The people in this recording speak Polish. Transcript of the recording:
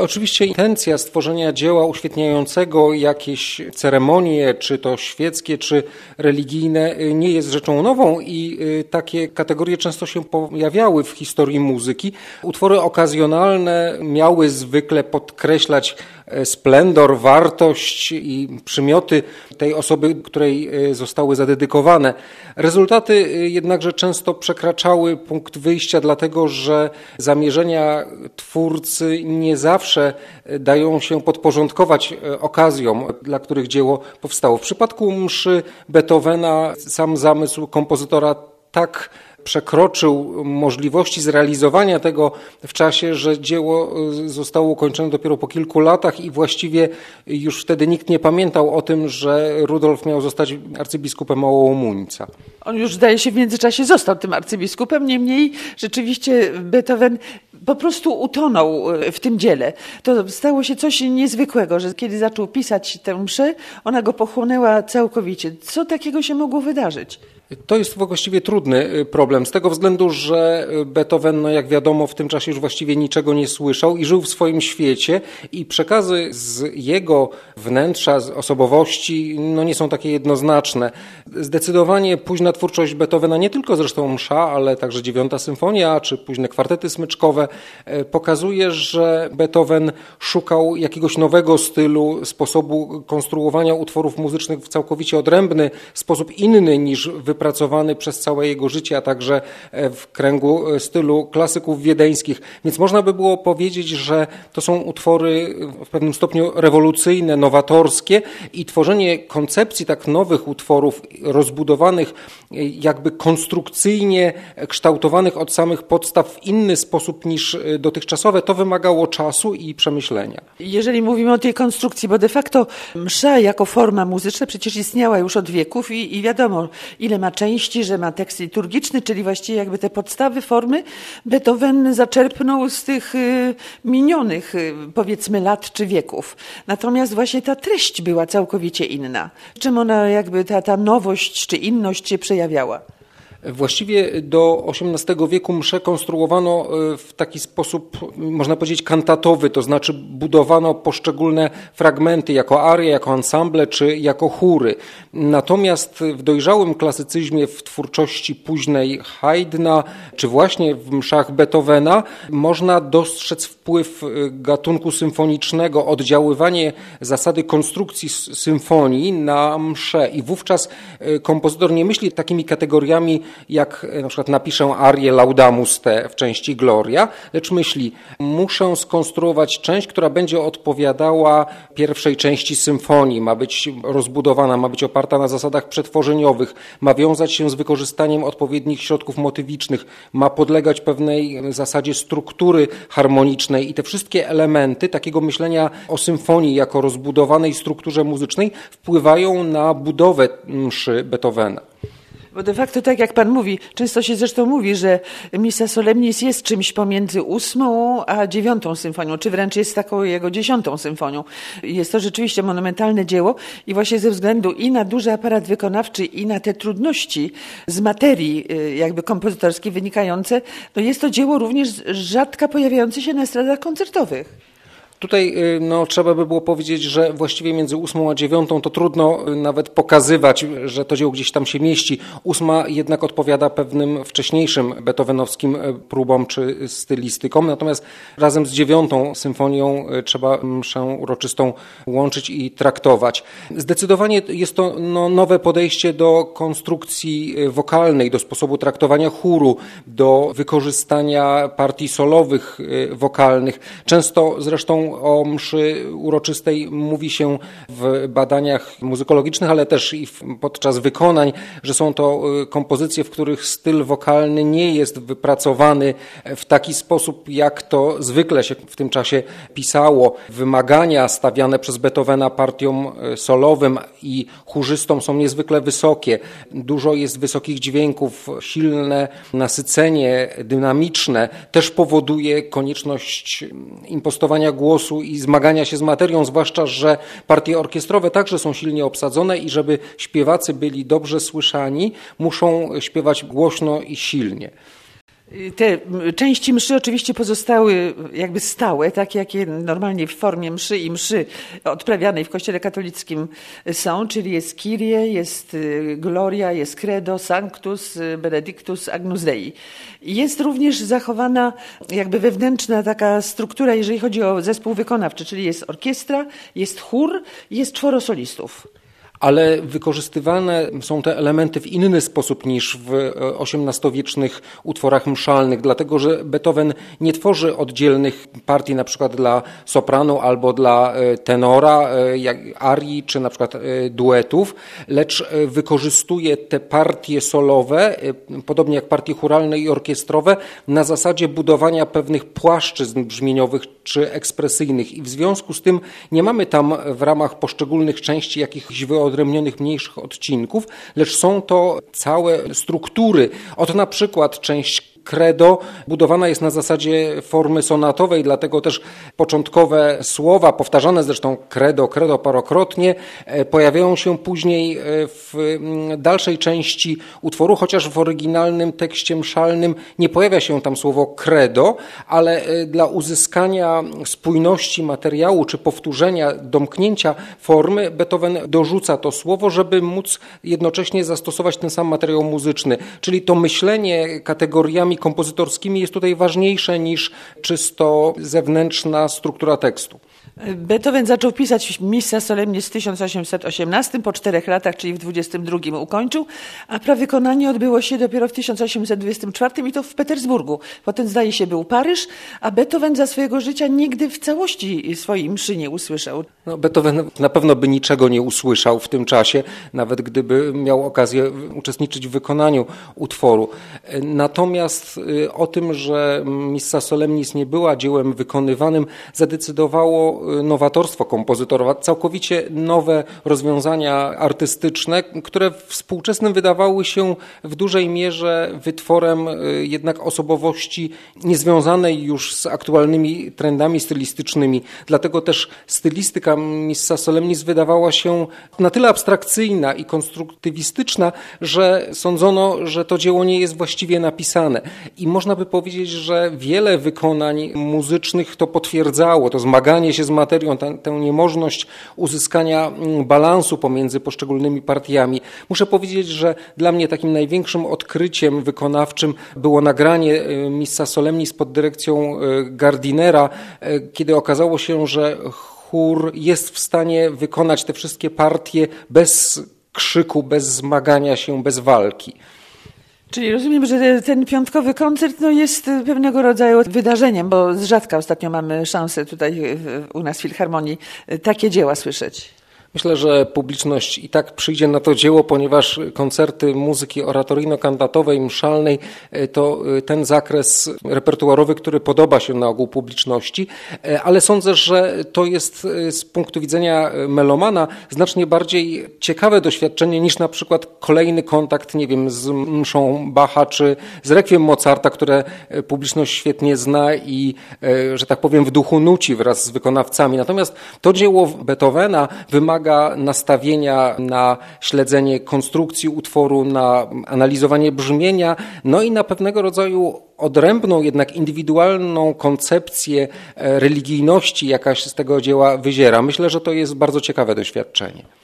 Oczywiście intencja stworzenia dzieła uświetniającego jakieś ceremonie, czy to świeckie, czy religijne, nie jest rzeczą nową i takie kategorie często się pojawiały w historii muzyki. Utwory okazjonalne miały zwykle podkreślać splendor, wartość i przymioty tej osoby, której zostały zadedykowane. Rezultaty jednakże często przekraczały punkt wyjścia, dlatego że zamierzenia twórcy nie zawsze dają się podporządkować okazjom, dla których dzieło powstało. W przypadku mszy Beethovena sam zamysł kompozytora tak przekroczył możliwości zrealizowania tego w czasie, że dzieło zostało ukończone dopiero po kilku latach i właściwie już wtedy nikt nie pamiętał o tym, że Rudolf miał zostać arcybiskupem Ołomuńca. On już, zdaje się, w międzyczasie został tym arcybiskupem, niemniej rzeczywiście Beethoven po prostu utonął w tym dziele. To stało się coś niezwykłego, że kiedy zaczął pisać tę mszę, ona go pochłonęła całkowicie. Co takiego się mogło wydarzyć? To jest właściwie trudny problem, z tego względu, że Beethoven, jak wiadomo, w tym czasie już właściwie niczego nie słyszał i żył w swoim świecie i przekazy z jego wnętrza, z osobowości, nie są takie jednoznaczne. Zdecydowanie późna twórczość Beethovena, nie tylko zresztą msza, ale także 9. symfonia, czy późne kwartety smyczkowe, pokazuje, że Beethoven szukał jakiegoś nowego stylu, sposobu konstruowania utworów muzycznych w całkowicie odrębny sposób, inny niż wypracowany przez całe jego życie, a także w kręgu stylu klasyków wiedeńskich. Więc można by było powiedzieć, że to są utwory w pewnym stopniu rewolucyjne, nowatorskie i tworzenie koncepcji tak nowych utworów, rozbudowanych, jakby konstrukcyjnie kształtowanych od samych podstaw w inny sposób niż dotychczasowe, to wymagało czasu i przemyślenia. Jeżeli mówimy o tej konstrukcji, bo de facto msza jako forma muzyczna przecież istniała już od wieków i wiadomo, ile ma części, że ma tekst liturgiczny, czyli właściwie jakby te podstawy formy Beethoven zaczerpnął z tych minionych, powiedzmy, lat czy wieków. Natomiast właśnie ta treść była całkowicie inna. Czym ona jakby ta nowość czy inność się przejawiała? Właściwie do XVIII wieku mszę konstruowano w taki sposób, można powiedzieć, kantatowy, to znaczy budowano poszczególne fragmenty jako arie, jako ensemble czy jako chóry. Natomiast w dojrzałym klasycyzmie, w twórczości późnej Haydna, czy właśnie w mszach Beethovena można dostrzec wpływ gatunku symfonicznego, oddziaływanie zasady konstrukcji symfonii na mszę i wówczas kompozytor nie myśli takimi kategoriami, jak na przykład napiszę arię Laudamus te w części Gloria, lecz myśli, muszę skonstruować część, która będzie odpowiadała pierwszej części symfonii, ma być rozbudowana, ma być oparta na zasadach przetworzeniowych, ma wiązać się z wykorzystaniem odpowiednich środków motywicznych, ma podlegać pewnej zasadzie struktury harmonicznej i te wszystkie elementy takiego myślenia o symfonii jako rozbudowanej strukturze muzycznej wpływają na budowę mszy Beethovena. Bo de facto, tak jak pan mówi, często się zresztą mówi, że Missa Solemnis jest czymś pomiędzy 8. a 9. symfonią, czy wręcz jest taką jego 10. symfonią. Jest to rzeczywiście monumentalne dzieło i właśnie ze względu i na duży aparat wykonawczy, i na te trudności z materii jakby kompozytorskiej wynikające, no jest to dzieło również rzadko pojawiające się na estradach koncertowych. Tutaj trzeba by było powiedzieć, że właściwie między 8. a 9. to trudno nawet pokazywać, że to dzieło gdzieś tam się mieści. 8. jednak odpowiada pewnym wcześniejszym beethovenowskim próbom czy stylistykom, natomiast razem z 9. symfonią trzeba mszę uroczystą łączyć i traktować. Zdecydowanie jest to nowe podejście do konstrukcji wokalnej, do sposobu traktowania chóru, do wykorzystania partii solowych wokalnych. Często zresztą o mszy uroczystej mówi się w badaniach muzykologicznych, ale też i podczas wykonań, że są to kompozycje, w których styl wokalny nie jest wypracowany w taki sposób, jak to zwykle się w tym czasie pisało. Wymagania stawiane przez Beethovena partiom solowym i chórzystom są niezwykle wysokie. Dużo jest wysokich dźwięków, silne nasycenie dynamiczne też powoduje konieczność impostowania głosu i zmagania się z materią, zwłaszcza, że partie orkiestrowe także są silnie obsadzone i żeby śpiewacy byli dobrze słyszani, muszą śpiewać głośno i silnie. Te części mszy oczywiście pozostały jakby stałe, takie jakie normalnie w formie mszy i mszy odprawianej w Kościele katolickim są, czyli jest Kyrie, jest Gloria, jest Credo, Sanctus, Benedictus, Agnus Dei. Jest również zachowana jakby wewnętrzna taka struktura, jeżeli chodzi o zespół wykonawczy, czyli jest orkiestra, jest chór, jest 4 solistów. Ale wykorzystywane są te elementy w inny sposób niż w XVIII-wiecznych utworach mszalnych, dlatego że Beethoven nie tworzy oddzielnych partii na przykład dla sopranu albo dla tenora, jak arii czy na przykład duetów, lecz wykorzystuje te partie solowe, podobnie jak partie chóralne i orkiestrowe, na zasadzie budowania pewnych płaszczyzn brzmieniowych czy ekspresyjnych i w związku z tym nie mamy tam w ramach poszczególnych części jakichś wyodrębnionych mniejszych odcinków, lecz są to całe struktury. Oto na przykład część Credo budowana jest na zasadzie formy sonatowej, dlatego też początkowe słowa, powtarzane zresztą credo parokrotnie, pojawiają się później w dalszej części utworu, chociaż w oryginalnym tekście mszalnym nie pojawia się tam słowo credo, ale dla uzyskania spójności materiału czy powtórzenia, domknięcia formy Beethoven dorzuca to słowo, żeby móc jednocześnie zastosować ten sam materiał muzyczny, czyli to myślenie kategoriami kompozytorskimi jest tutaj ważniejsze niż czysto zewnętrzna struktura tekstu. Beethoven zaczął pisać Missa Solemnis w 1818, po 4 latach, czyli w 22 ukończył, a prawykonanie odbyło się dopiero w 1824 i to w Petersburgu. Potem zdaje się był Paryż, a Beethoven za swojego życia nigdy w całości swojej mszy nie usłyszał. No, Beethoven na pewno by niczego nie usłyszał w tym czasie, nawet gdyby miał okazję uczestniczyć w wykonaniu utworu. Natomiast o tym, że Missa Solemnis nie była dziełem wykonywanym, zadecydowało nowatorstwo kompozytora, całkowicie nowe rozwiązania artystyczne, które współczesnym wydawały się w dużej mierze wytworem jednak osobowości niezwiązanej już z aktualnymi trendami stylistycznymi. Dlatego też stylistyka Missa Solemnis wydawała się na tyle abstrakcyjna i konstruktywistyczna, że sądzono, że to dzieło nie jest właściwie napisane. I można by powiedzieć, że wiele wykonań muzycznych to potwierdzało, to zmaganie się z materią, tę niemożność uzyskania balansu pomiędzy poszczególnymi partiami. Muszę powiedzieć, że dla mnie takim największym odkryciem wykonawczym było nagranie Missa Solemnis pod dyrekcją Gardinera, kiedy okazało się, że chór jest w stanie wykonać te wszystkie partie bez krzyku, bez zmagania się, bez walki. Czyli rozumiem, że ten piątkowy koncert jest pewnego rodzaju wydarzeniem, bo z rzadka ostatnio mamy szansę tutaj u nas w Filharmonii takie dzieła słyszeć. Myślę, że publiczność i tak przyjdzie na to dzieło, ponieważ koncerty muzyki oratoryjno-kantatowej, mszalnej to ten zakres repertuarowy, który podoba się na ogół publiczności, ale sądzę, że to jest z punktu widzenia melomana znacznie bardziej ciekawe doświadczenie niż na przykład kolejny kontakt, nie wiem, z mszą Bacha czy z rekwiem Mozarta, które publiczność świetnie zna i, że tak powiem, w duchu nuci wraz z wykonawcami. Natomiast to dzieło Beethovena wymaga nastawienia na śledzenie konstrukcji utworu, na analizowanie brzmienia, no i na pewnego rodzaju odrębną, jednak indywidualną koncepcję religijności, jaka się z tego dzieła wyziera. Myślę, że to jest bardzo ciekawe doświadczenie.